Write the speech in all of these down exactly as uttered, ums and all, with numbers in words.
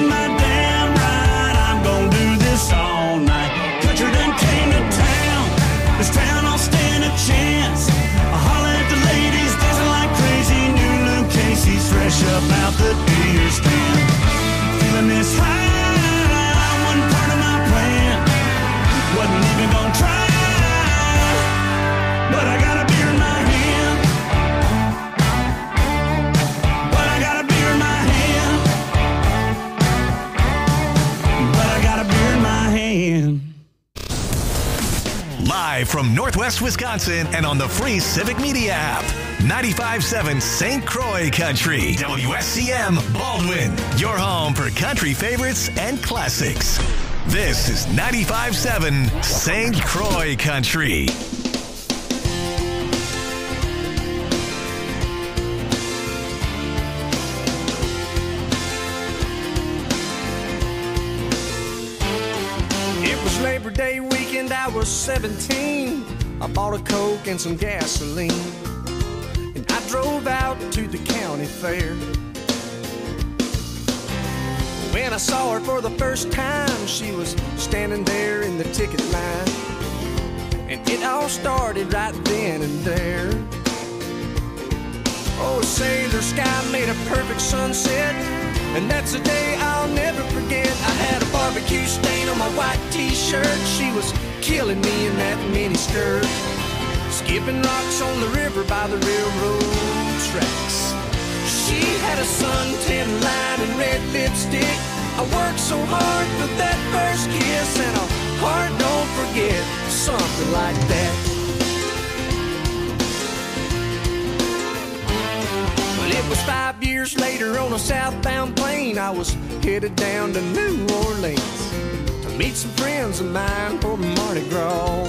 in my damn right. I'm gonna do this all night. Country done came to town. This town I'll stand a chance. I holler at the ladies dancing like crazy. New Luke Casey's fresh up out the beer stand. Feeling this high, one part of my plan. Wasn't even gonna try, but I got a beer in my hand. But I got a beer in my hand. But I got a beer in my hand. Live from Northwest Wisconsin and on the free Civic Media app. ninety-five point seven Saint Croix Country. W S C M Baldwin. Your home for country favorites and classics. This is ninety-five point seven Saint Croix Country. It was Labor Day weekend, I was seventeen. I bought a Coke and some gasoline, and I drove out to the county fair. When I saw her for the first time, she was standing there in the ticket line, and it all started right then and there. Oh, a sailor sky made a perfect sunset, and that's a day I'll never forget. I had a barbecue stain on my white t-shirt. She was killing me in that mini skirt, skipping rocks on the river by the railroad tracks. She had a suntan line and red lipstick. I worked so hard for that first kiss, and a heart don't forget, something like that. But it was five years later on a southbound plane. I was headed down to New Orleans to meet some friends of mine for Mardi Gras.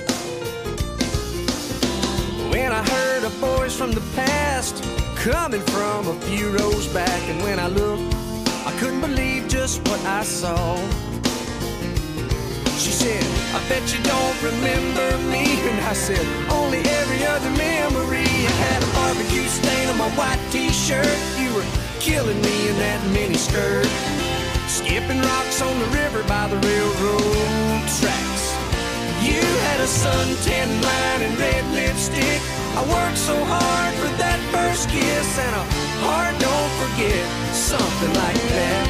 When I heard a voice from the past coming from a few rows back, and when I looked, I couldn't believe just what I saw. She said, I bet you don't remember me. And I said, only every other memory. I had a barbecue stain on my white t-shirt. You were killing me in that mini skirt, skipping rocks on the river by the railroad tracks. You had a suntan line and red lipstick. I worked so hard for that first kiss, and a heart don't forget, something like that.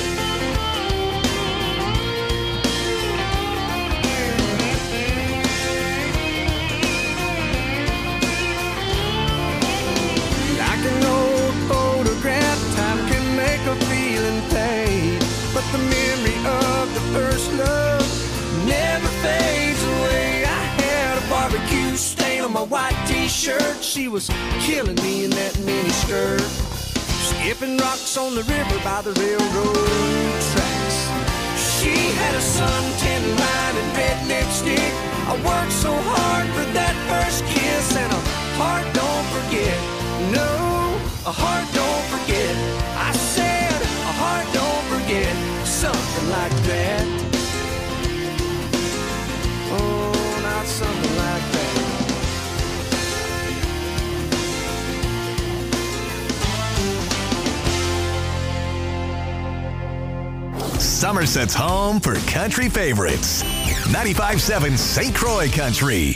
Like an old photograph, time can make a feeling fade, but the memory of the first love never fades away. I had a barbecue stain on my white t-shirt. She was killing me in that mini skirt, skipping rocks on the river by the railroad tracks. She had a suntan line and red lipstick. I worked so hard for that first kiss, and a heart don't forget. No, a heart don't forget. I said a heart don't forget, something like that. Oh, not something like that. Somerset's home for country favorites. ninety-five point seven Saint Croix Country.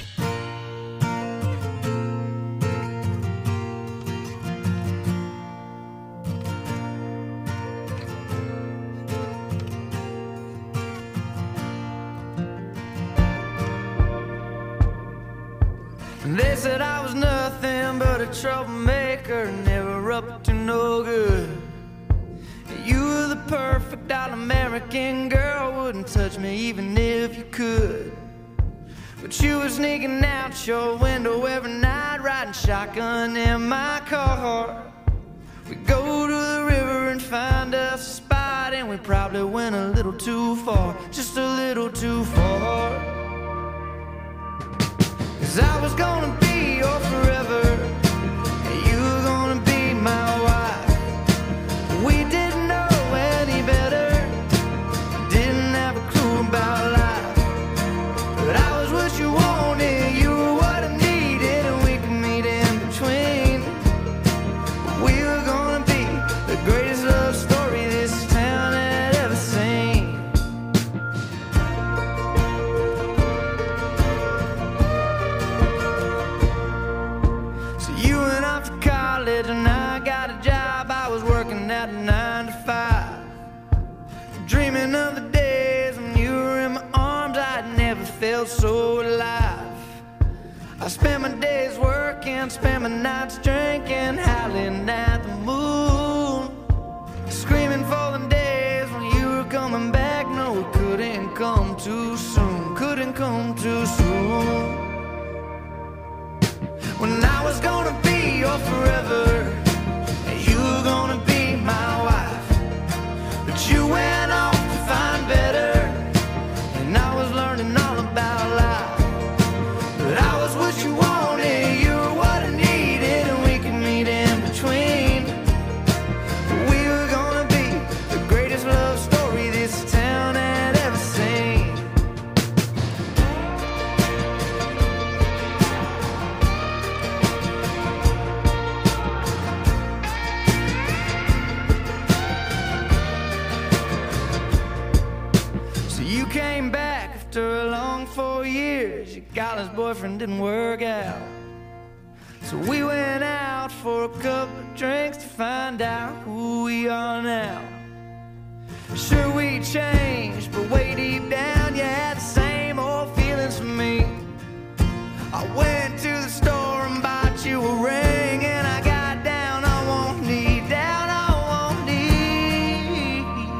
They said I was nothing but a troublemaker, never up to no good. You were the perfect all-American girl, wouldn't touch me even if you could. But you were sneaking out your window every night, riding shotgun in my car. We go to the river and find us a spot, and we probably went a little too far, just a little too far. 'Cause I was gonna be your forever, and you were gonna be my wife. We didn't know any better, didn't have a clue about life. But I was what you wanted, you were what I needed, and we could meet in between. We were gonna be the greatest love story this town had. spent my days working, spent my nights drinking, howling at the moon, screaming for the days when you were coming back. No, it couldn't come too soon, couldn't come too soon. When I was gonna be your forever, and you were gonna be my wife, but you went off to find better, and I was learning all about life. But I was what you wanted, you were what I needed, and we could meet in between. We were gonna be the greatest love story this town had ever seen. So you came back after a long four years. Your college boyfriend didn't work out, so we went out for a couple of drinks to find out who we are now. Sure, we changed, but way deep down you had the same old feelings for me. I went to the store and bought you a ring, and I got down on one knee, down on one knee,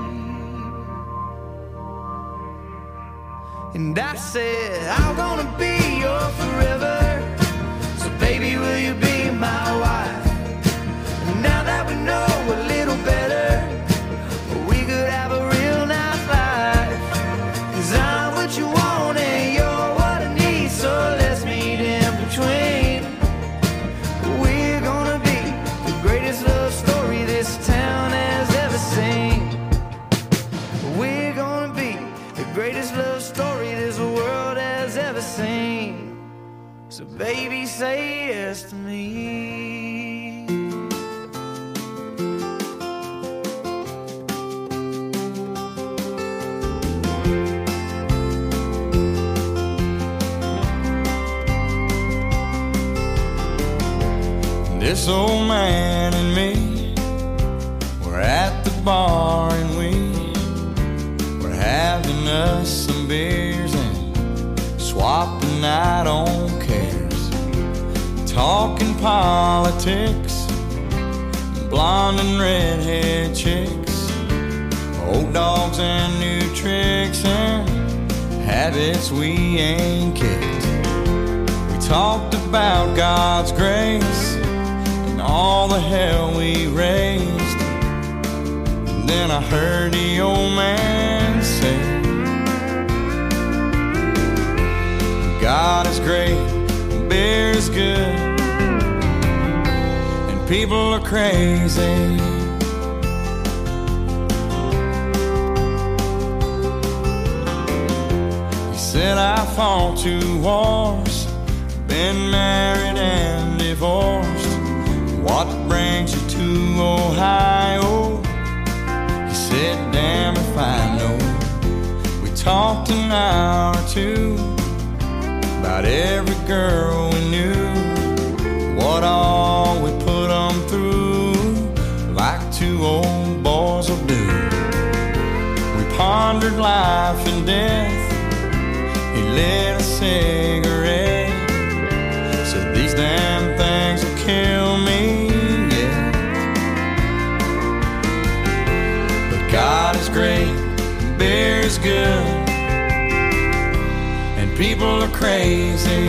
and I said, I'm gonna be your forever, so baby, will you be my wife? And now that we know a little better, we could have a real nice life. 'Cause I'm what you want and you're what I need, so let's meet in between. We're gonna be the greatest love story this town has ever seen. We're gonna be the greatest love story this world has ever seen. So baby, say yes to me. This old man and me were at the bar, and we were having us some beers and swapping out on cares, talking politics, blonde and redhead chicks, old dogs and new tricks, and habits we ain't kicked. We talked about God's grace, all the hell we raised. And then I heard the old man say, God is great, beer is good, and people are crazy. He said, I fought two wars, been married and divorced. What brings you to Ohio? He said, damn if I know. We talked an hour or two about every girl we knew, what all we put them through, like two old boys will do. We pondered life and death. He lit a cigarette, said these damn things will kill me. God is great, beer is good, and people are crazy.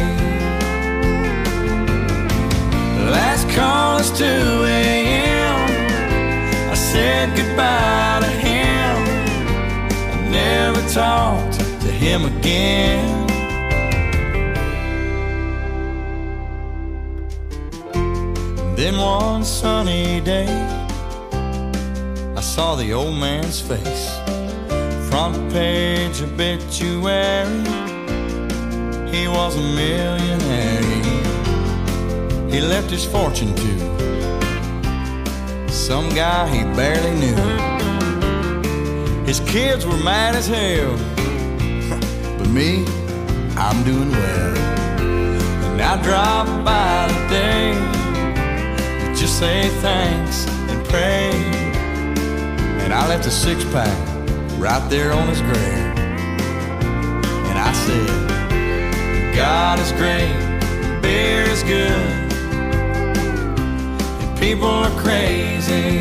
Last call is two a.m. I said goodbye to him. I never talked to him again. Then one sunny day, I saw the old man's face, front page obituary. He was a millionaire. He left his fortune to some guy he barely knew. His kids were mad as hell, but me, I'm doing well. And I drop by today to just say thanks and pray. And I left a six-pack right there on his grave. And I said, God is great, beer is good, and people are crazy.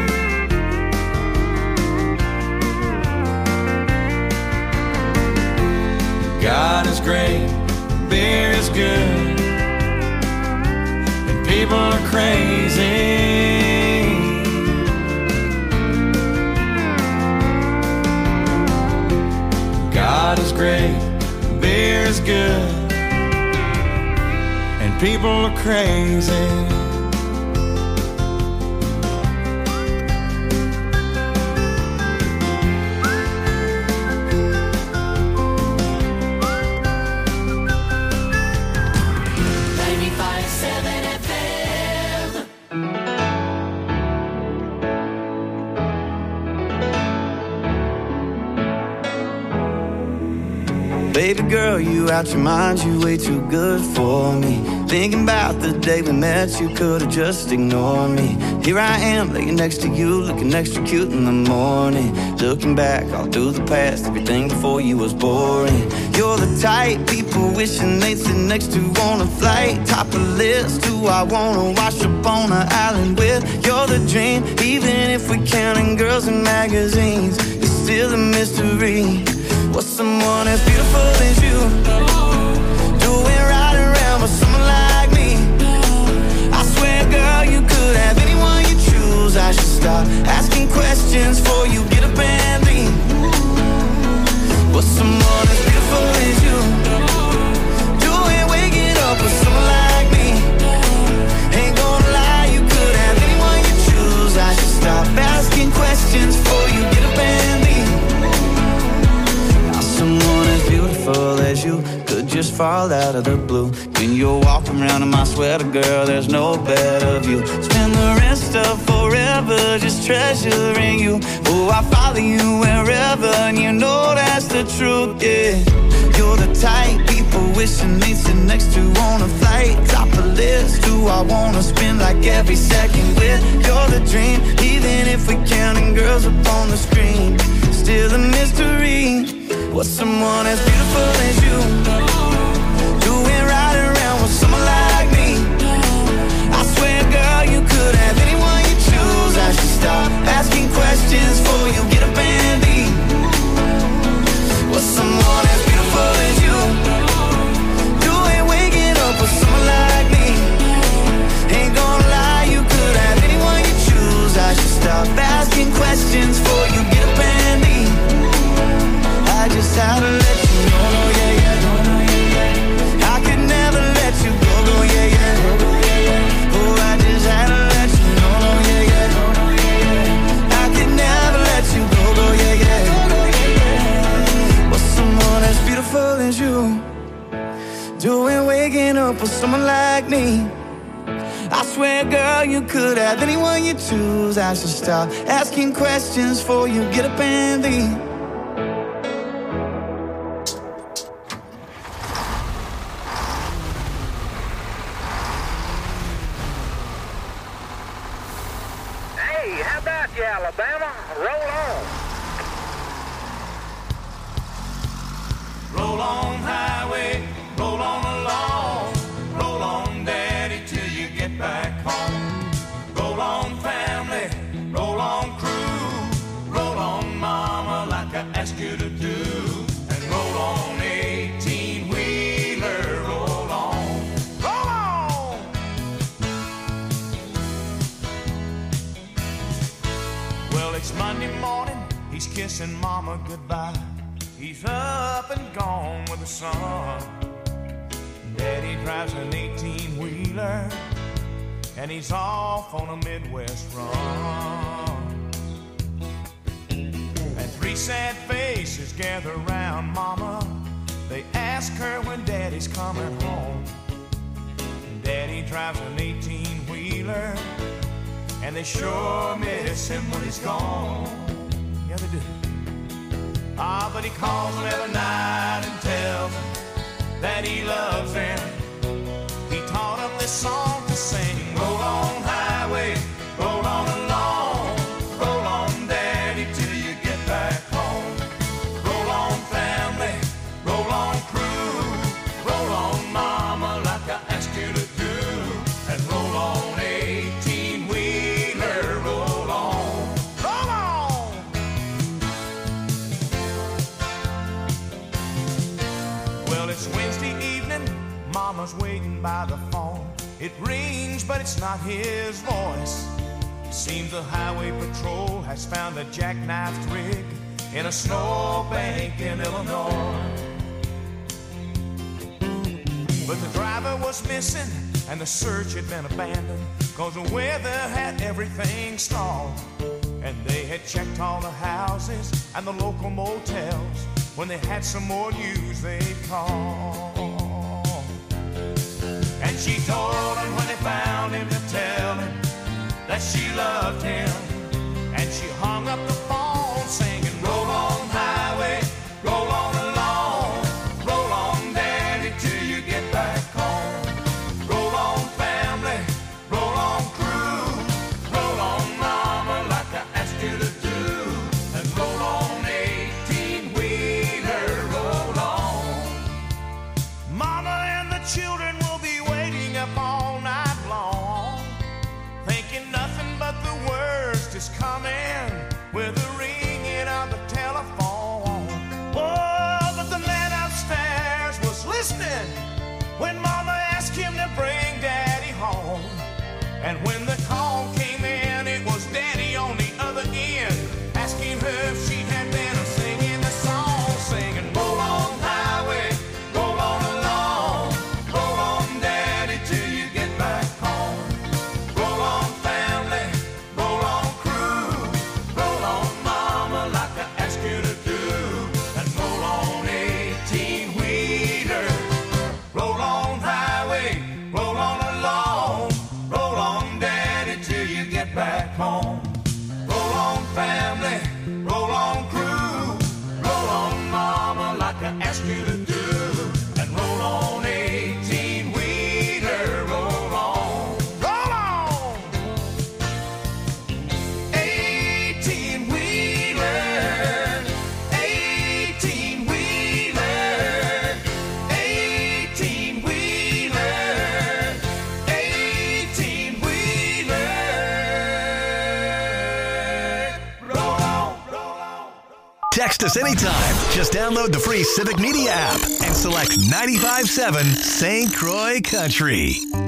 God is great, beer is good, and people are crazy. God is great, beer is good, and people are crazy. Baby girl, you out your mind, you way too good for me. Thinking about the day we met, you could've just ignored me. Here I am, laying next to you, looking extra cute in the morning. Looking back all through the past, everything before you was boring. You're the type people wishing they'd sit next to on a flight. Top of the list, who I wanna wash up on an island with. You're the dream, even if we're counting girls in magazines, it's still a mystery. What's someone as beautiful as you doing right around with someone like me? I swear, girl, you could have anyone you choose. I should stop asking questions before you get up and leave. What's someone as beautiful as you doing waking up with someone like me? Ain't gonna lie, you could have anyone you choose. I should stop asking questions before you get up and leave. Someone as beautiful as you could just fall out of the blue. When you're walking around in my sweater, girl, there's no better view. Spend the rest of forever just treasuring you. Oh, I follow you wherever, and you know that's the truth, yeah. You're the type people wishing they'd sit next to on a flight. Top of the list, who I wanna spend like every second with. You're the dream, even if we're counting girls up on the screen, still a mystery. What's someone as beautiful as you doing right around with someone like me? I swear, girl, you could have anyone you choose. I should stop asking questions before you get up and leave. What's someone as beautiful as you doing waking up with someone like me? Ain't gonna lie, you could have anyone you choose. I should stop asking questions before you get up and leave. I just had to let you know, no, yeah, yeah, no, no, yeah, yeah. I could never let you go, go, yeah, yeah, no, no, yeah, yeah. Oh, I just had to let you know, no, yeah, yeah, no, no, yeah, yeah. I could never let you go, go, yeah, yeah, no, no, yeah, yeah. What's someone as beautiful as you doing waking up with someone like me? I swear, girl, you could have anyone you choose. I should stop asking questions before you get up and leave. Alabama, roll on. Roll on, highway, roll on along. Roll on, daddy, till you get back home. Roll on, family, roll on, crew. Roll on, mama, like I asked you to do. And roll on, eighteen-wheeler, roll on. Roll on! Well, it's Monday morning, he's kissing mama goodbye. He's up and gone with the sun. Daddy drives an eighteen-wheeler, and he's off on a Midwest run. And three sad faces gather around mama. They ask her when daddy's coming home. Daddy drives an eighteen-wheeler, and they sure miss him when he's gone. Yeah, they do. Ah, but he calls them every night and tells them that he loves them. He taught them this song to sing. Roll on, highway, roll on along. Roll on, daddy, till you get back home. Roll on, family, roll on, crew. Roll on, mama, like I asked you mama's waiting by the phone. It rings, but it's not his voice. It seems the highway patrol has found a jackknifed rig in a snowbank in Illinois. But the driver was missing and the search had been abandoned, 'cause the weather had everything stalled. And they had checked all the houses and the local motels. When they had some more news, they'd call. And she told him when they found him to tell him that she loved him. And she hung up the phone singing, roll on highway, roll on along, roll on daddy till you get back home. Roll on family, roll on crew, roll on mama like I asked you to do. And roll on eighteen-wheeler, roll on. Mama and the children will be waiting up all night long, thinking nothing but the worst is coming with the ringing of the telephone. Oh, but the man upstairs was listening when mama asked him to bring daddy home. And when the call came in, it was daddy on the other end, asking her if she had been singing the song, singing, roll on highway, roll on along, roll on daddy till you get back home. Roll on family, roll on crew, roll on mama like I asked you to do. And roll on eighteen-wheeler, roll on highway, roll on along, roll on daddy till you get back home. Roll on family, roll on crew, roll on mama like I asked you to do. And roll on eighteen-wheeler, roll on, roll on. Eighteen-wheeler, eighteen-wheeler, eighteen-wheeler, eighteen-wheeler, roll on, roll on. Text us anytime. Just download the free Civic Media app and select ninety-five point seven Saint Croix Country.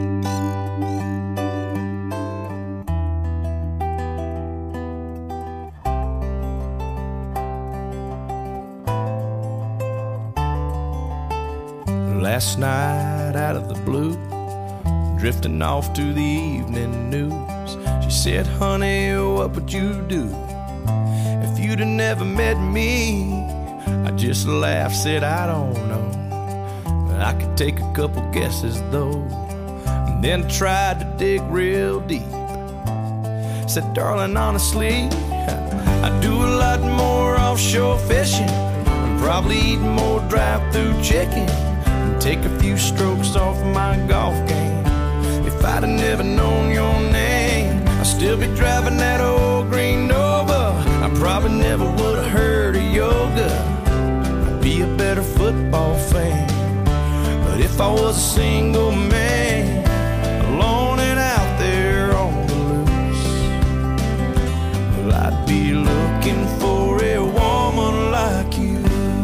Last night out of the blue, drifting off to the evening news, she said, honey, what would you do if you'd have never met me? I just laughed, said, I don't know, but I could take a couple guesses though. And then tried to dig real deep. Said, darling, honestly, I do a lot more offshore fishing, and probably eat more drive-through chicken, and take a few strokes off my golf game. If I'd have never known your name, I'd still be driving that old green Nova. I probably never would have heard of yoga. I'd be a better football fan. But if I was a single man, alone and out there on the loose, well, I'd be looking for a woman like you.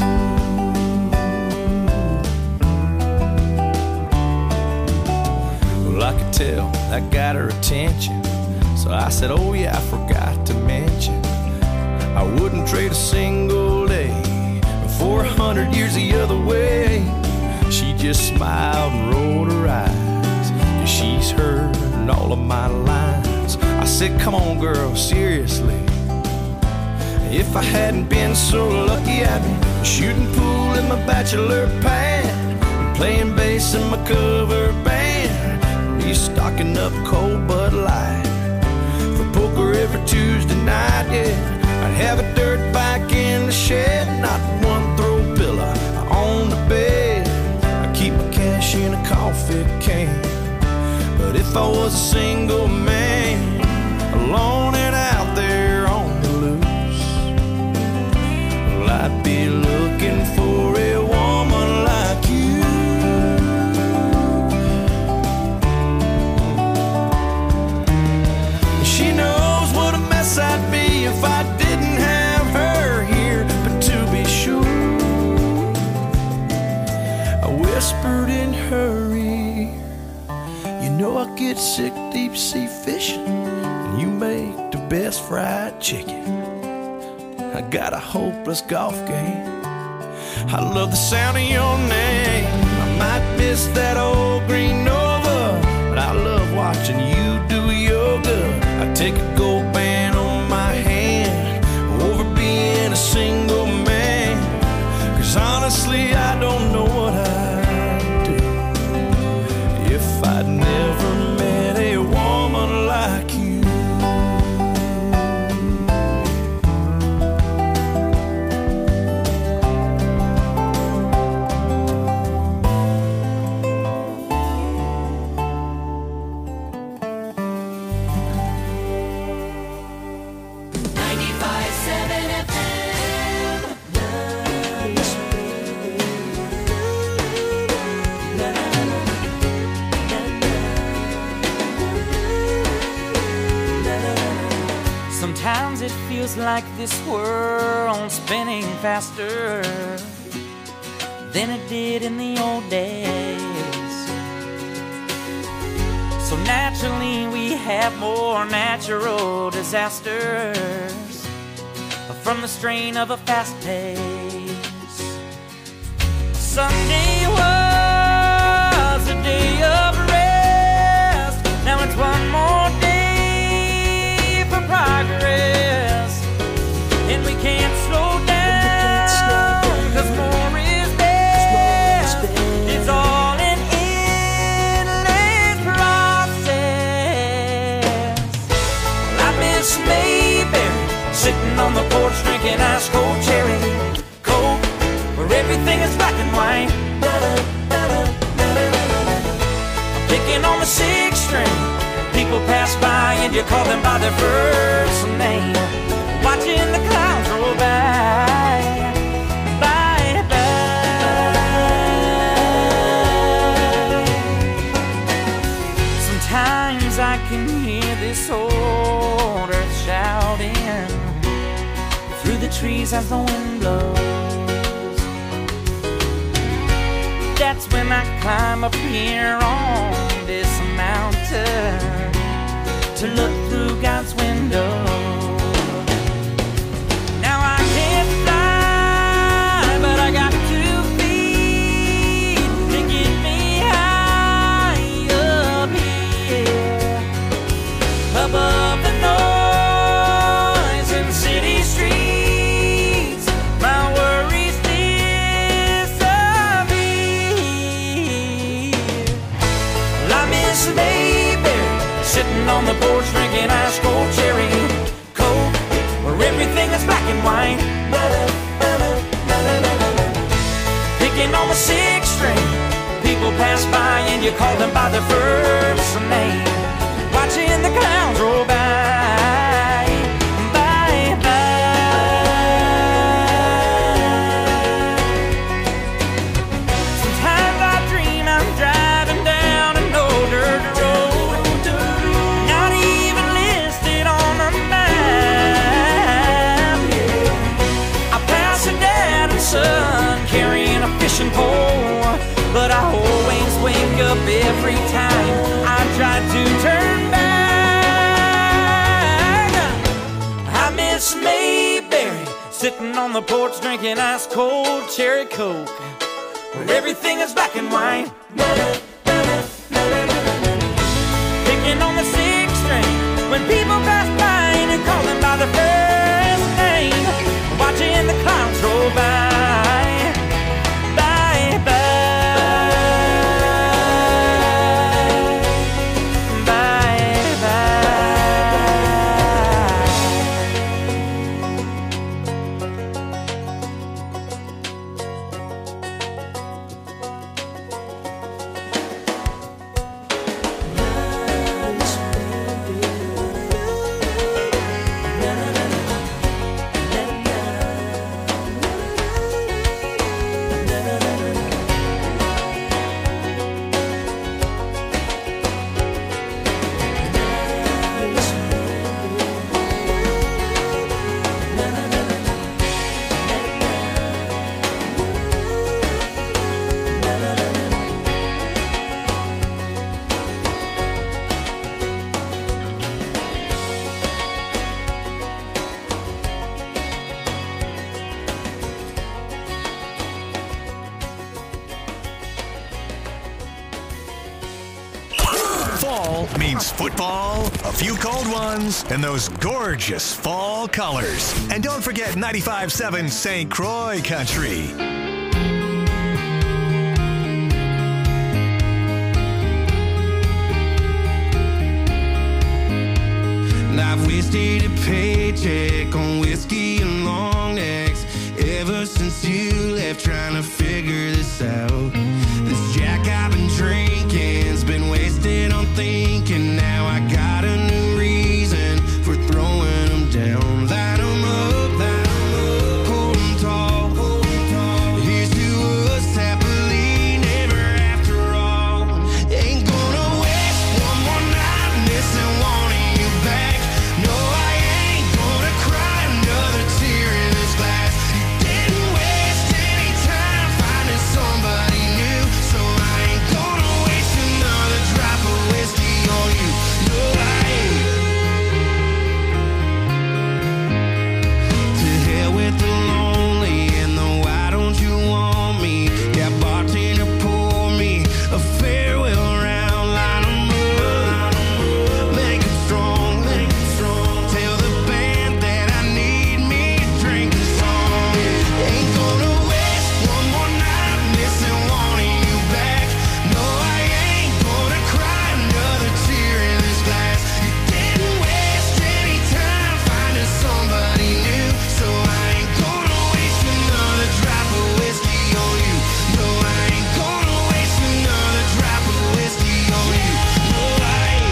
Well, I could tell that got her attention, so I said, oh yeah, I forgot to mention, I wouldn't trade a single day for a hundred years the other way. She just smiled and rolled her eyes, 'cause she's heard all of my lines. I said, come on girl, seriously, if I hadn't been so lucky, I'd be shooting pool in my bachelor pad, and playing bass in my cover band, be stocking up cold Bud Light for poker every Tuesday night, yeah. I'd have a dirt bike in the shed, not one throw pillow on the bed. I'd keep my cash in a coffee can. But if I was a single man, alone and out there on the loose, well, I'd be looking for a woman like you. She knows what a mess I'd be if I didn't have her here. But to be sure, I whispered in her ear, sick deep sea fishing, and you make the best fried chicken. I got a hopeless golf game. I love the sound of your name. I might miss that old green Nova, but I love watching you do yoga. I take a gold band on my hand over being a single man, 'cause honestly I don't know what I'd do if I'd never met a woman like you. Sometimes it feels like this world's spinning faster than it did in the old days. So naturally we have more natural disasters from the strain of a fast pace. Sunday was a day of rest. Now it's one more day progress, and we can't slow down, 'cause more is best. It's all an endless process. Well, I miss Mayberry, sitting on the porch drinking ice cold cherry Coke, where everything is black and white. I'm picking on the sixth string. People pass by and you call them by their first name, watching the clouds roll by, by, by. Sometimes I can hear this old earth shouting through the trees as the wind blows. That's when I climb up here on this mountain to look through God's window. Now I can't fly, but I got two feet to get me high up here, above the noise in city streets. My worries disappear. Well, I miss Mayberry, sitting on the porch drinking ice cold cherry Coke, where everything is black and white. Picking on the sixth string, people pass by and you call them by their first name, watching the clouds roll by, by, by. Sometimes I dream I'm driving down an old dirt road, not even listed on the map. I pass a dad and son carrying a fishing pole, but I always wake up every time I try to turn back. I miss Mayberry, sitting on the porch drinking ice cold cherry Coke, where everything is black and white. Picking on the sixth string, when people pass by and you call them by their first name, watching the clouds roll by, by, by, by, by. fall means football, a few cold ones, and those gorgeous fall colors. And don't forget ninety-five point seven Saint Croix Country. I've wasted a paycheck on whiskey and long necks ever since you left, trying to figure this out. This Jack I've been drinking's been wasted on thinking. Now I got a new reason for throwing them down. Light them up, light them up, hold them tall, hold them tall. Here's to us happily never after all. Ain't gonna waste one more night missing wanting you back. No, I ain't gonna cry another tear in this glass. You didn't waste any time finding somebody new, so I ain't gonna waste another drop of whiskey on you. No, I ain't. To hell with the lonely and the why don't you want me? Yeah, bartender, pour me a farewell round. Line 'em up, make 'em strong, make 'em strong. Tell the band that I need me a drinking song. Ain't gonna waste one more night missing wanting you back. No, I ain't gonna cry another tear in this glass. You didn't waste any time finding somebody new, so I ain't gonna waste another drop of whiskey on you. No, I ain't gonna waste another drop of whiskey on you. No, I ain't.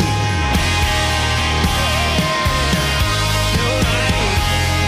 No, I ain't.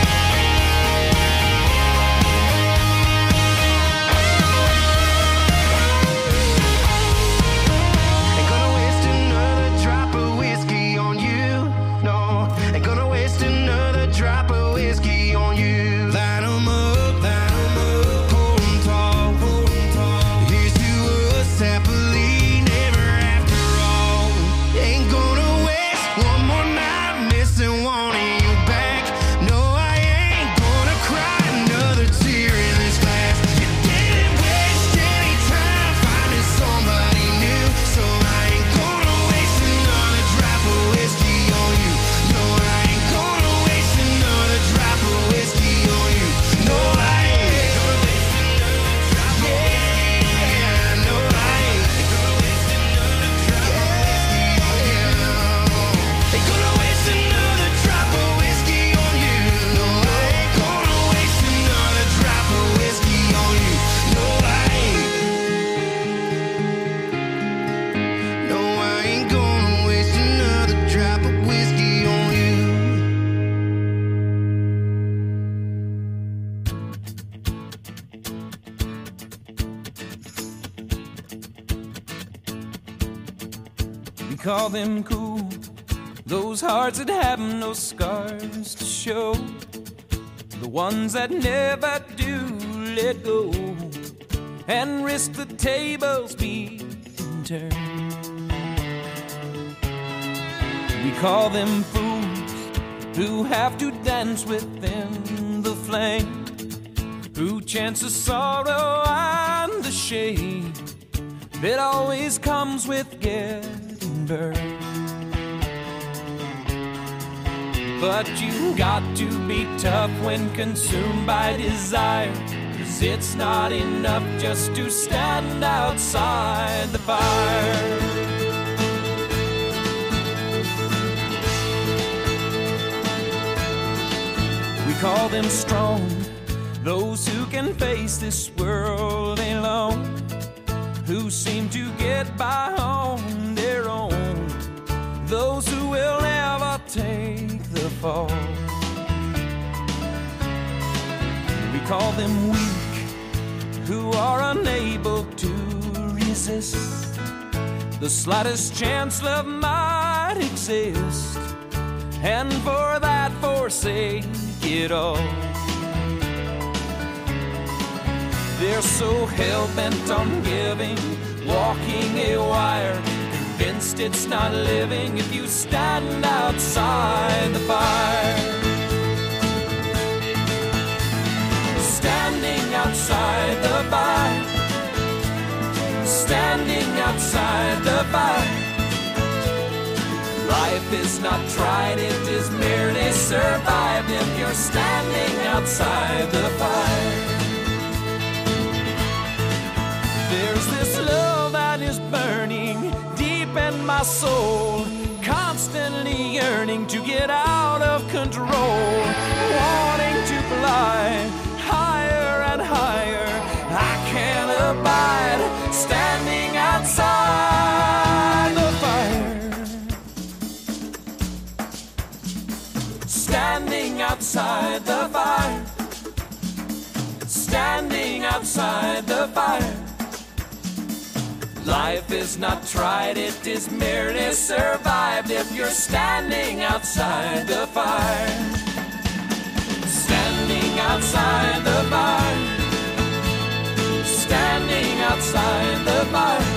Ain't gonna waste another drop of whiskey on you. No, ain't gonna waste another drop of whiskey on you. Light 'em up, light 'em up, hold 'em tall, hold 'em tall. Here's to us happily never after all. Ain't gonna waste one more night missing wanting you back. No, I ain't gonna cry another tear in this glass. You didn't waste any time finding somebody new, so I ain't gonna waste another drop of whiskey on you. No, I ain't gonna waste another drop of whiskey on you. No, I ain't gonna waste another drop of whiskey. Yeah, no, I ain't gonna waste another drop of whiskey on you. Ain't gonna waste another drop of whiskey on you. No, I ain't gonna waste another drop of whiskey on you. No, I ain't. No, I ain't gonna waste another drop of whiskey on you. We call them cool, those hearts that have no scars to show, the ones that never do let go and risk the tables being turned. We call them fools who have to dance within the flame, who chance the sorrow and the shame that always comes with getting burned. But you got to be tough when consumed by desire, 'cause it's not enough just to stand outside the fire. We call them strong, those who can face this world alone, who seem to get by on their own, those who will never take the fall. We call them weak, who are unable to resist the slightest chance love might exist, and for that forsake it all. They're so hell-bent on giving, walking a wire, convinced it's not living if you stand outside the fire. Standing outside the fire, standing outside the fire, Life is not tried, it is merely survived if you're standing outside the fire. There's this love that is burning deep in my soul, constantly yearning to get out of control, wanting to fly higher and higher. I can't abide standing outside the fire. Standing outside the fire. Standing outside the fire. Life is not tried, it is merely survived if you're standing outside the fire. Standing outside the fire. Standing outside the fire.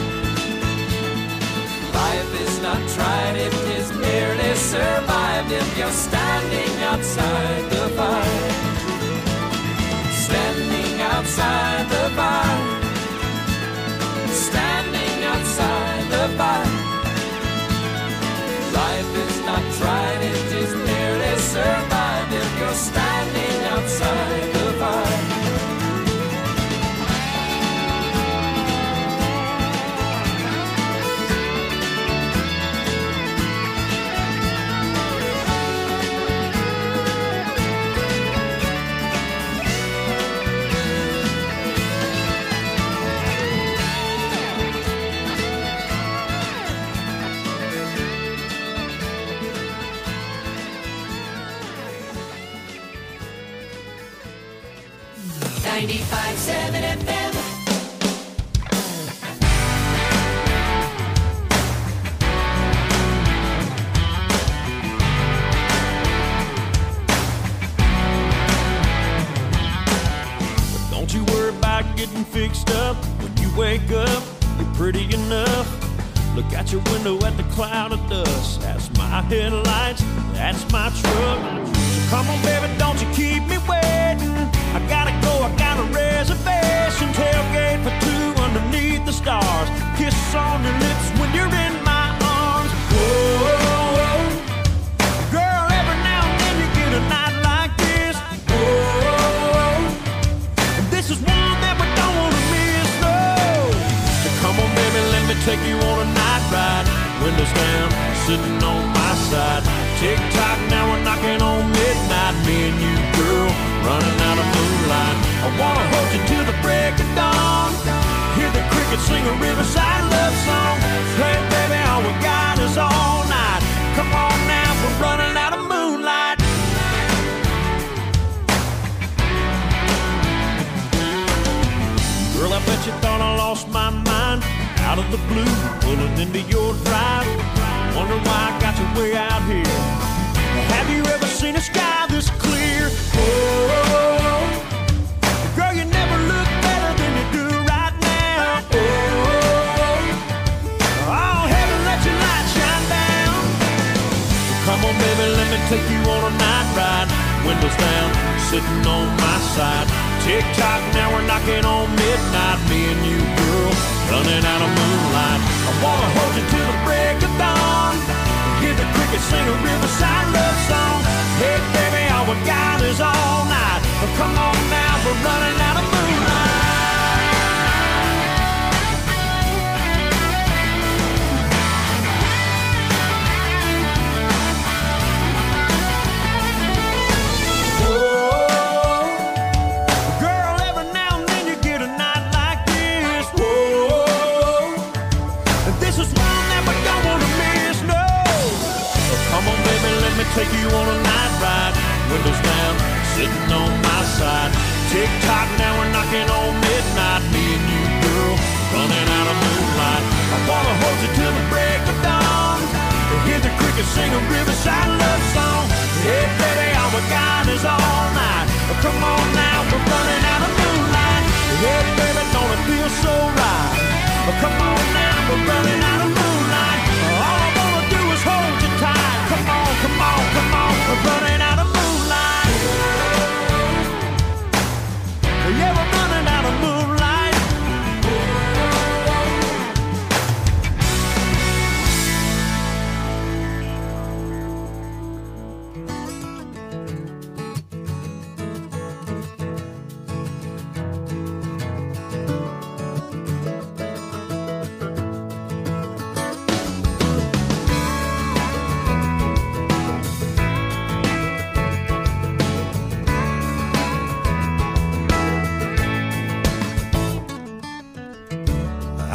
Life is not tried, it is merely survived if you're standing outside the fire. Standing outside the fire. Standing outside the fire. Life is not tried, it is merely survived if you're standing outside the fire. ninety-five seven F M. Don't you worry about getting fixed up. When you wake up, you're pretty enough. Look out your window at the cloud of dust. That's my headlights, that's my truck. So come on, baby, don't you keep me waiting. I gotta go, I got a reservation. Tailgate for two underneath the stars. Kiss on your lips when you're in my arms. Whoa, girl, every now and then you get a night like this. Whoa, and this is one that we don't wanna miss, no. So come on, baby, let me take you on a night ride. Windows down, sitting on my side. Tick-tock, now we're knocking on midnight. Me and you, girl, running out of moonlight. I wanna hold you till the break of dawn. Hear the crickets sing a riverside love song. Hey, baby, all we got is all night. Come on now, we're running out of moonlight. Girl, I bet you thought I lost my mind. Out of the blue, pulling into your drive. Wonder why I got you way out here. Have you ever seen a sky this clear? Oh, girl, you never look better than you do right now. Oh, oh, heaven, let your light shine down. So come on, baby, let me take you on a night ride. Windows down, sitting on my side. Tick-tock, now we're knocking on midnight. Me and you, girl, running out of moonlight. I wanna hold you till the break of dawn. Hear the crickets sing a riverside love song. Hey, baby, all we got is all night. Oh, come on now, we're running out of moonlight. Take you on a night ride, windows down, sitting on my side. Tick-tock, now we're knocking on midnight. Me and you, girl, running out of moonlight. I wanna hold you till the break of dawn. Hear the crickets sing a riverside love song. Hey, baby, all we got is all night. Oh, come on now, we're running out of moonlight. Hey, baby, don't it feel so right? Oh, come on now, we're running out of moonlight. All I wanna do is hold you tight. Come on, come on, come on, we're running out of moonlight. Yeah, we're running out of moonlight.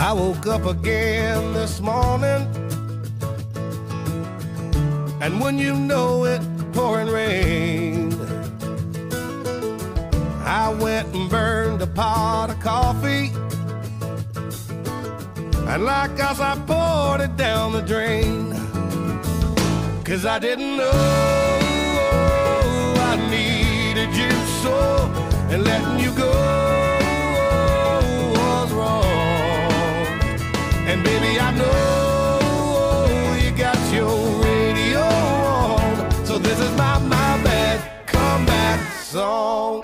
I woke up again this morning, and when you know it, pouring rain. I went and burned a pot of coffee, and like us I poured it down the drain. 'Cause I didn't know I needed you so, and letting you go was wrong. And baby, I know you got your radio on, so this is my, my bad comeback song.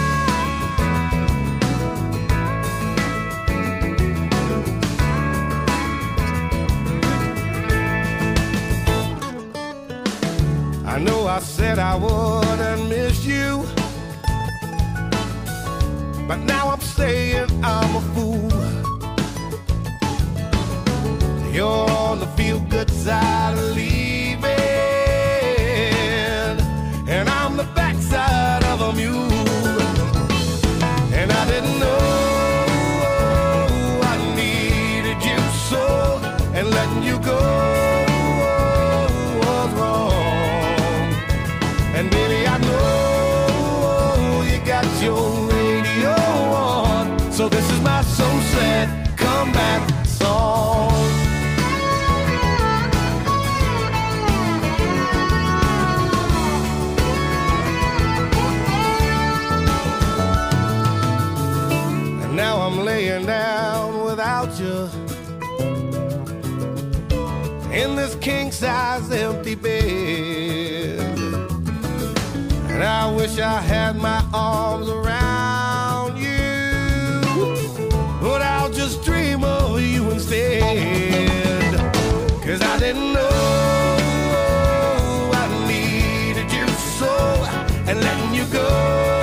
I know I said I wouldn't miss you, but now I'm saying I'm a fool. You're on the feel-good side of leaving, and I'm the backside of a mule. And I didn't know I needed you so, and letting you go was wrong. And baby, I know you got your radio on, so this is my so sad comeback song. And now I'm laying down without you in this king-size empty bed. And I wish I had my arms around you, but I'll just dream of you instead. 'Cause I didn't know I needed you so, and letting you go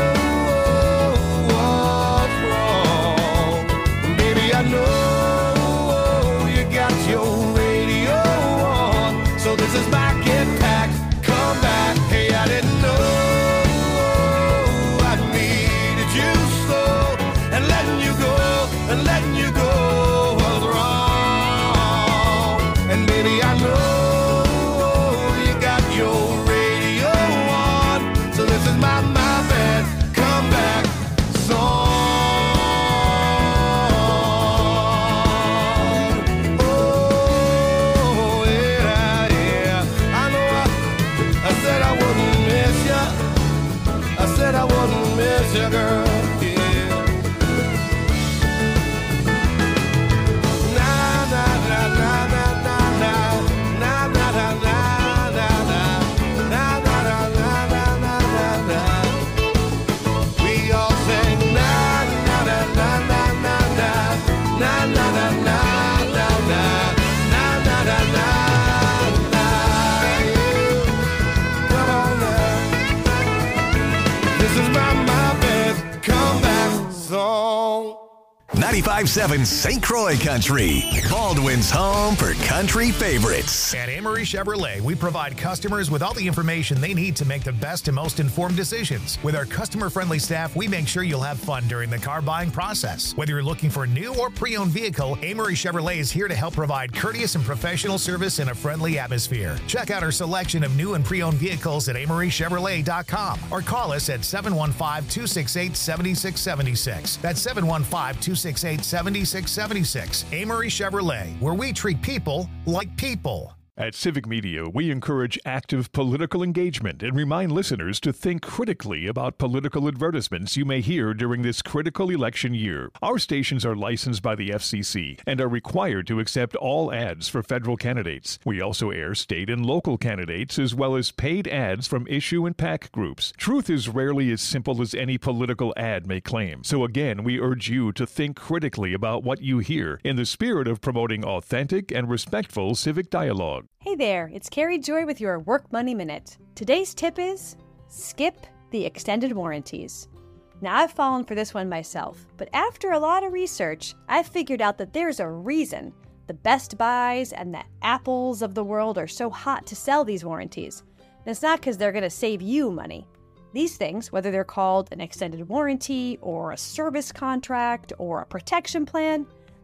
was wrong. Baby, I know you got your radio on, so this is my get back, come back. Hey, I didn't know and letting you go, and letting you go was wrong. And baby, I know you got your radio on, so this is my, my bad comeback song. Oh, yeah, yeah. I know I, I said I wouldn't miss you. I said I wouldn't miss you, girl. ninety-five point seven Saint Croix Country, Baldwin's home for country favorites. At Amory Chevrolet, we provide customers with all the information they need to make the best and most informed decisions. With our customer-friendly staff, we make sure you'll have fun during the car buying process. Whether you're looking for a new or pre-owned vehicle, Amory Chevrolet is here to help provide courteous and professional service in a friendly atmosphere. Check out our selection of new and pre-owned vehicles at amory chevrolet dot com or call us at seven one five, two six eight, seven six seven six. That's seven one five, two six eight, seven six seven six. Amory Chevrolet, where we treat people like people. At Civic Media, we encourage active political engagement and remind listeners to think critically about political advertisements you may hear during this critical election year. Our stations are licensed by the F C C and are required to accept all ads for federal candidates. We also air state and local candidates as well as paid ads from issue and PAC groups. Truth is rarely as simple as any political ad may claim. So again, we urge you to think critically about what you hear in the spirit of promoting authentic and respectful civic dialogue. Hey there, it's Carrie Joy with your Work Money Minute. Today's tip is skip the extended warranties. Now, I've fallen for this one myself, but after a lot of research, I've figured out that there's a reason the Best Buys and the Apples of the world are so hot to sell these warranties. And it's not because they're going to save you money. These things, whether they're called an extended warranty or a service contract or a protection plan,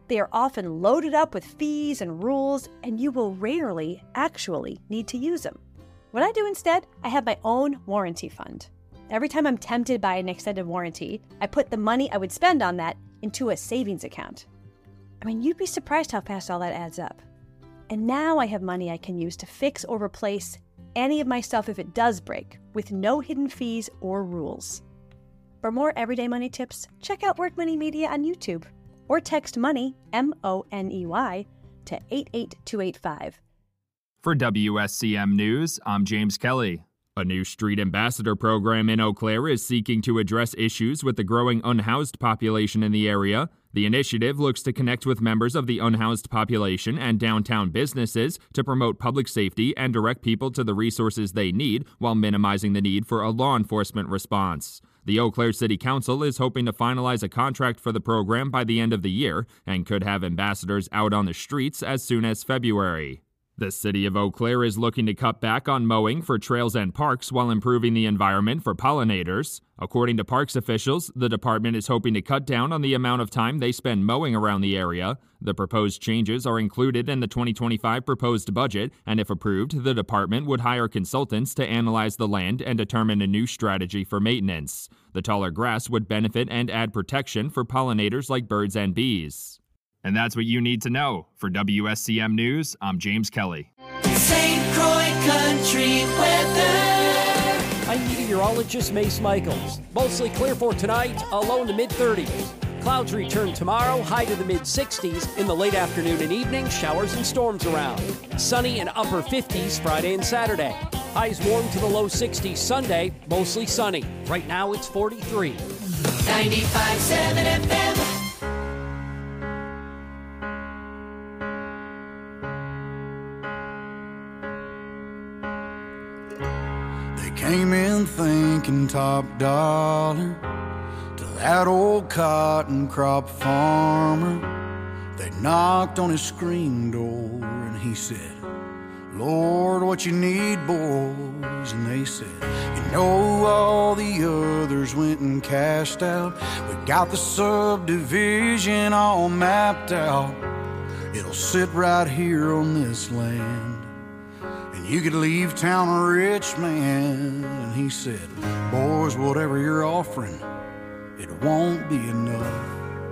They are often loaded up with fees and rules, and you will rarely actually need to use them. What I do instead, I have my own warranty fund. Every time I'm tempted by an extended warranty, I put the money I would spend on that into a savings account. I mean, you'd be surprised how fast all that adds up. And now I have money I can use to fix or replace any of my stuff if it does break, with no hidden fees or rules. For more everyday money tips, check out Work Money Media on YouTube, or text MONEY, M O N E Y, to eight eight two eight five. For W S C M News, I'm James Kelly. A new street ambassador program in Eau Claire is seeking to address issues with the growing unhoused population in the area. The initiative looks to connect with members of the unhoused population and downtown businesses to promote public safety and direct people to the resources they need while minimizing the need for a law enforcement response. The Eau Claire City Council is hoping to finalize a contract for the program by the end of the year and could have ambassadors out on the streets as soon as February. The city of Eau Claire is looking to cut back on mowing for trails and parks while improving the environment for pollinators. According to parks officials, the department is hoping to cut down on the amount of time they spend mowing around the area. The proposed changes are included in the twenty twenty-five proposed budget, and if approved, the department would hire consultants to analyze the land and determine a new strategy for maintenance. The taller grass would benefit and add protection for pollinators like birds and bees. And that's what you need to know. For W S C M News, I'm James Kelly. Saint Croix Country weather. I'm meteorologist Mace Michaels. Mostly clear for tonight, a low in the mid-thirties. Clouds return tomorrow, high to the mid-sixties. In the late afternoon and evening, showers and storms around. Sunny and upper fifties Friday and Saturday. Highs warm to the low sixties Sunday, mostly sunny. Right now it's forty-three. ninety-five point seven F M. Came in thinking top dollar to that old cotton crop farmer. They knocked on his screen door and he said, Lord, what you need, boys? And they said, you know all the others went and cashed out. We got the subdivision all mapped out. It'll sit right here on this land. You could leave town a rich man. And he said, boys, whatever you're offering, it won't be enough.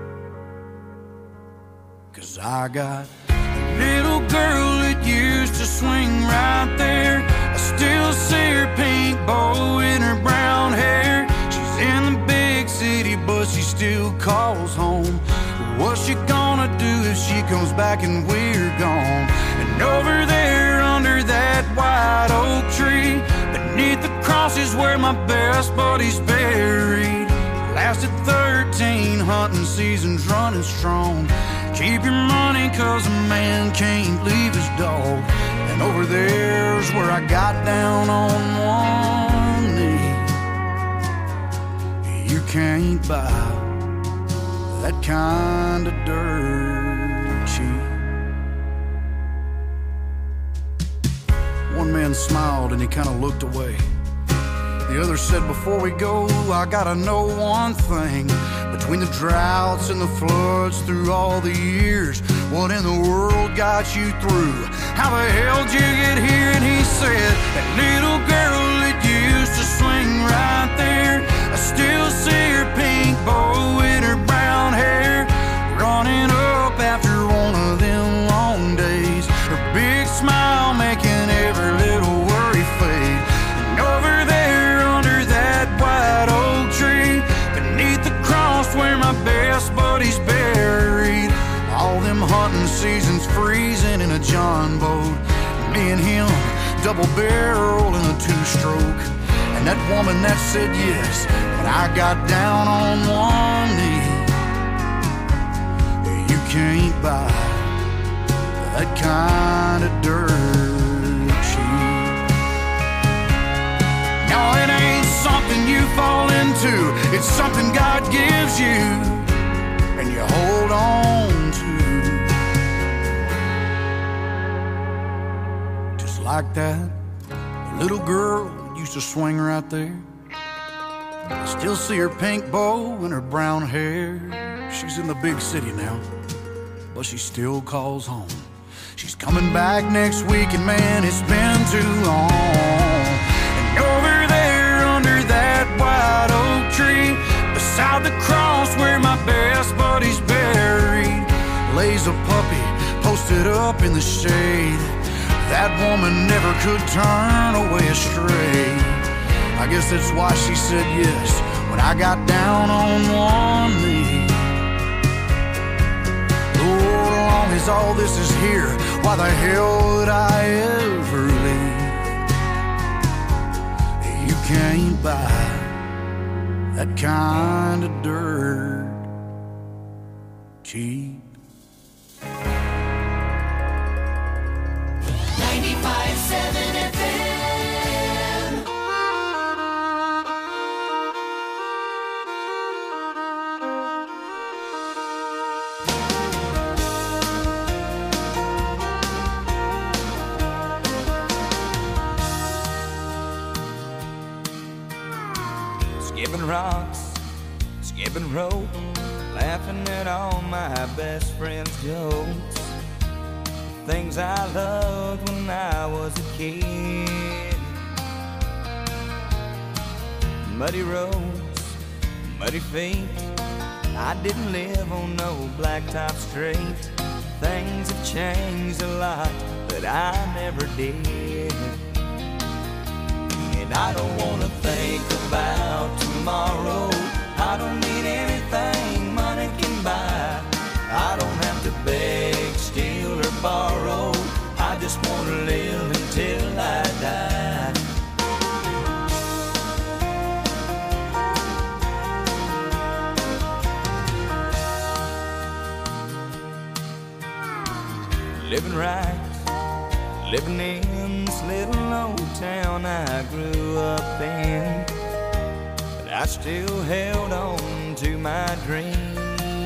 Cause I got a little girl that used to swing right there. I still see her pink bow in her brown hair. She's in the big city, but she still calls home. What's she gonna do if she comes back and we're gone? And over there under that white oak tree, beneath the cross is where my best buddy's buried. Lasted thirteen hunting seasons running strong. Keep your money cause a man can't leave his dog. And over there's where I got down on one knee. You can't buy that kind of dirt cheap. One man smiled and he kind of looked away. The other said, before we go, I gotta know one thing. Between the droughts and the floods through all the years, what in the world got you through? How the hell did you get here? And he said, that little girl that used to swing right there, I still see her pink bow in her brown hair, running up after one of them long days. Her big smile making every little worry fade. And over there under that white oak tree, beneath the cross where my best buddy's buried, all them hunting seasons freezing in a John boat, me and him double barrel in a two-stroke. And that woman that said yes, but I got down on one knee. You can't buy that kind of dirt cheap. No, it ain't something you fall into. It's something God gives you and you hold on to. Just like that little girl used to swing right there. I still see her pink bow and her brown hair. She's in the big city now, but she still calls home. She's coming back next week, and man, it's been too long. And over there under that white oak tree, beside the cross where my best buddy's buried, lays a puppy posted up in the shade. That woman never could turn away astray. I guess that's why she said yes when I got down on one knee. Lord, as long as all this is here, why the hell would I ever leave? You can't buy that kind of dirt cheap. ninety-five seven F M. Skipping rocks, skipping rope, laughing at all my best friends' jokes. Things I loved when I was a kid. Muddy roads, muddy feet. I didn't live on no blacktop street. Things have changed a lot, but I never did. And I don't wanna think about tomorrow. I don't need anything money can buy. I don't have to beg, steal, or borrow. I just wanna live until I die. Living right, living in this little old town I grew up in, but I still held on to my dreams.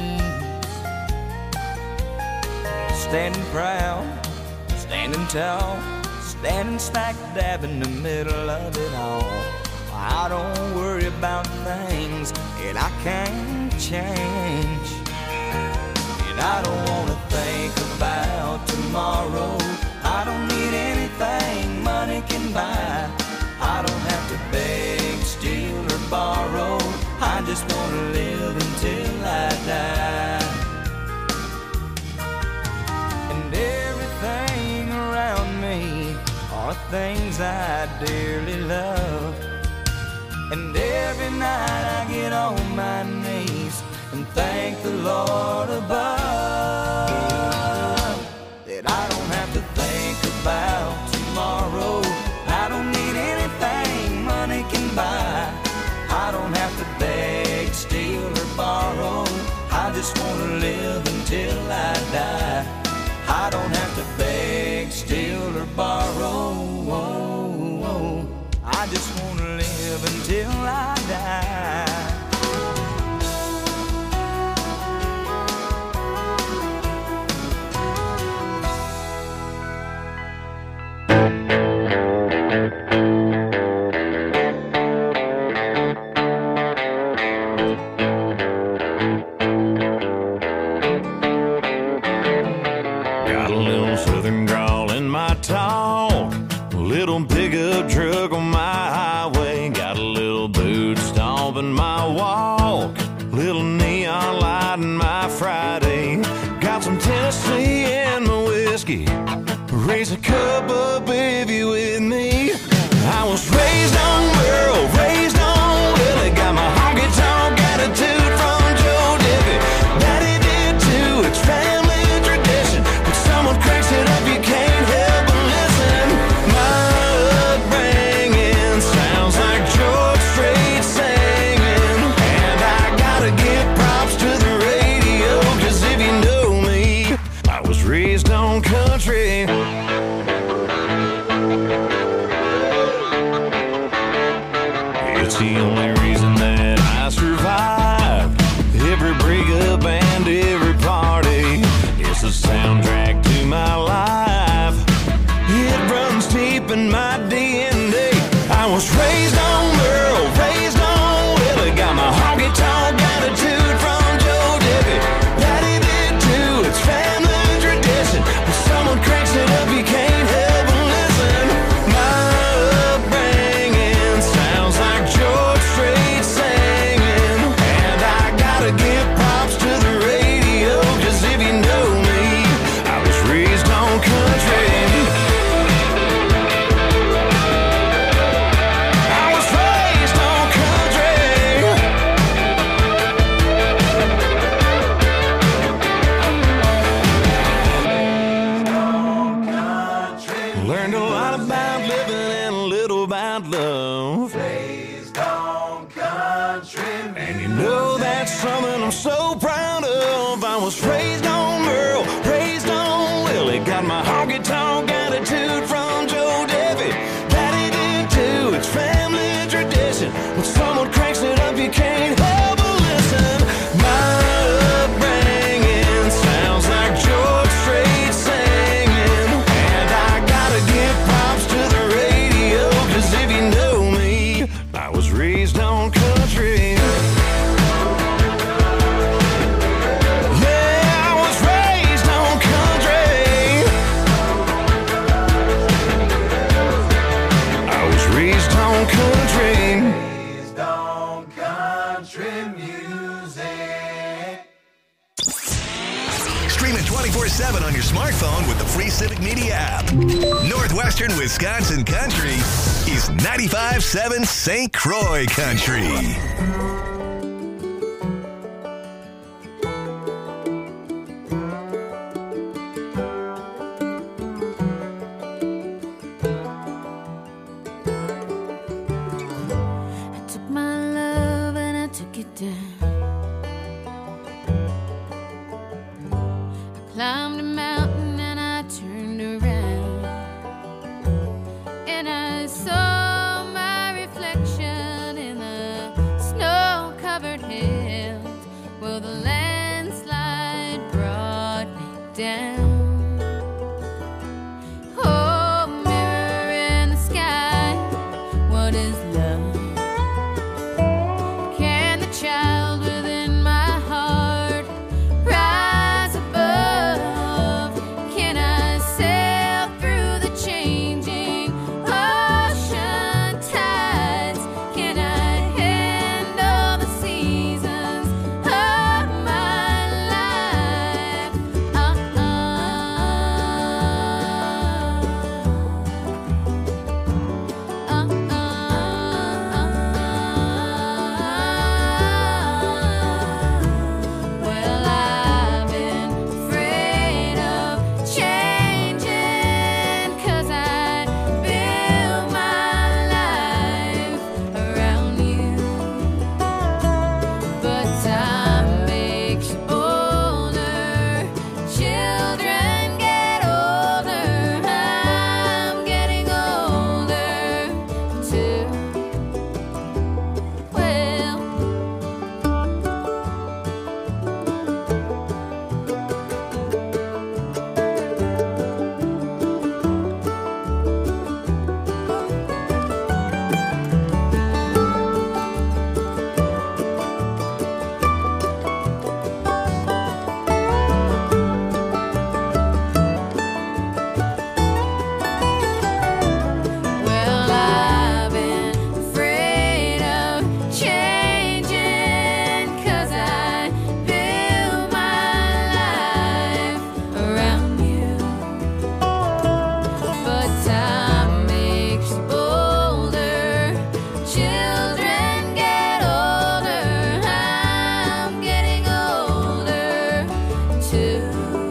Standing proud, standing tall, standing smack dab in the middle of it all. I don't worry about things that I can't change. And I don't wanna think about tomorrow. I don't need anything money can buy. I don't have to beg, steal, or borrow. I just wanna live until I die. And everything around me are things I dearly love. And every night I get on my knees and thank the Lord above that I don't have to think about tomorrow. I don't need anything money can buy. I don't have to beg, steal, or borrow. I just want to live until I die. I don't have to beg, steal, or borrow. I just want to live until I die. Got a little southern drawl in my talk, a little pickup truck on my highway, got a little boot stomp in my walk, little neon light in my Friday, got some Tennessee in my whiskey, raise a cup up if you with me. I was raised on Merle, raised on Willie, got my honky tonk attitude from Joe Diffie. Daddy did too, it's family tradition. When someone cranks it up, you can't help but listen. My upbringing sounds like George Strait singing, and I gotta give props to the radio, 'cause if you know me, I was raised on country. Stream it twenty-four seven on your smartphone with the free Civic Media app. Northwestern Wisconsin Country is ninety-five point seven Saint Croix Country. Climbed a mountain and I turned around, and I saw my reflection in the snow-covered hills. Well, the landslide brought me down. Oh, mirror in the sky, what is love? Can the child within my heart rise above? Can I sail through the changing ocean tides? Can I handle the seasons of my life? Uh-uh. Well, I've been afraid of changing, 'cause I built my life around you. But time makes you older, children get older, I'm getting older too. Well, well, I've been afraid of changing, 'cause I built my life around you. But time makes you older, children get older, I'm getting older too.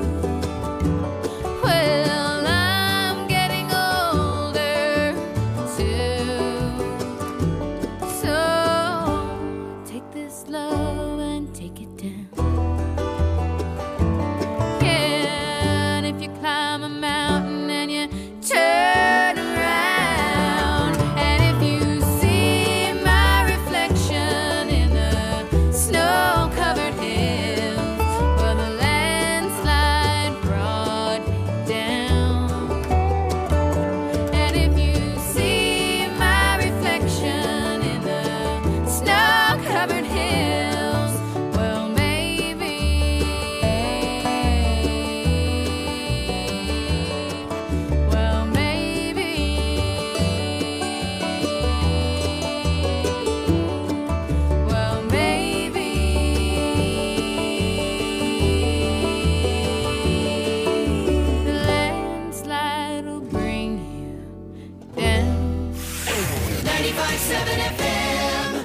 Well, I'm getting older too. So take this love and take it down. Yeah, and if you climb a mountain and you turn around, and if you see my reflection in the snow-covered hills, well, the landslide brought me down. And if you see my reflection in the snow-covered hills, well, maybe, well, maybe, well, maybe the landslide will bring you down. ninety-five point seven F M.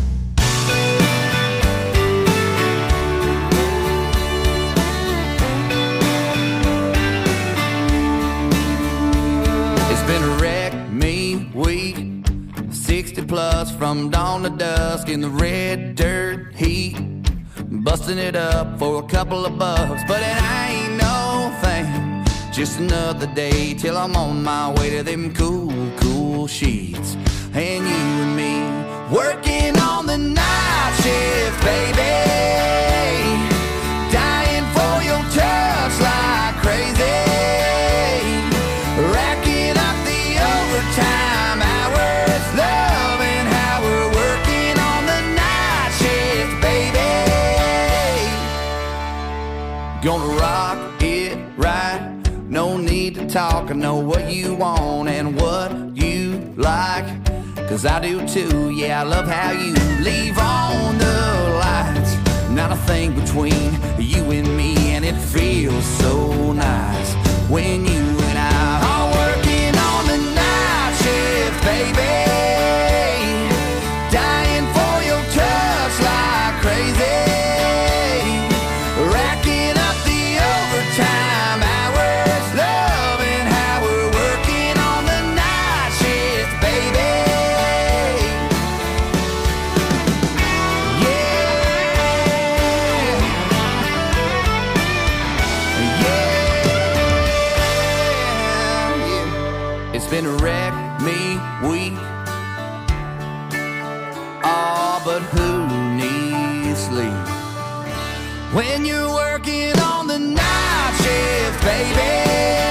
It's been a wreck me week, sixty plus from dawn to dusk in the red dirt heat, busting it up for a couple of bucks, but it ain't no thing, just another day till I'm on my way to them cool, cool sheets, and you and me working on the night shift, baby, dying for your touch like crazy. Racking up the overtime hours, loving how we're working on the night shift, baby. Gonna rock it right, no need to talk, I know what you want and what you like, 'cause I do too, yeah, I love how you leave on the lights, not a thing between you and me, and it feels been a wreck, me, weak. Oh, but who needs sleep when you're working on the night shift, baby?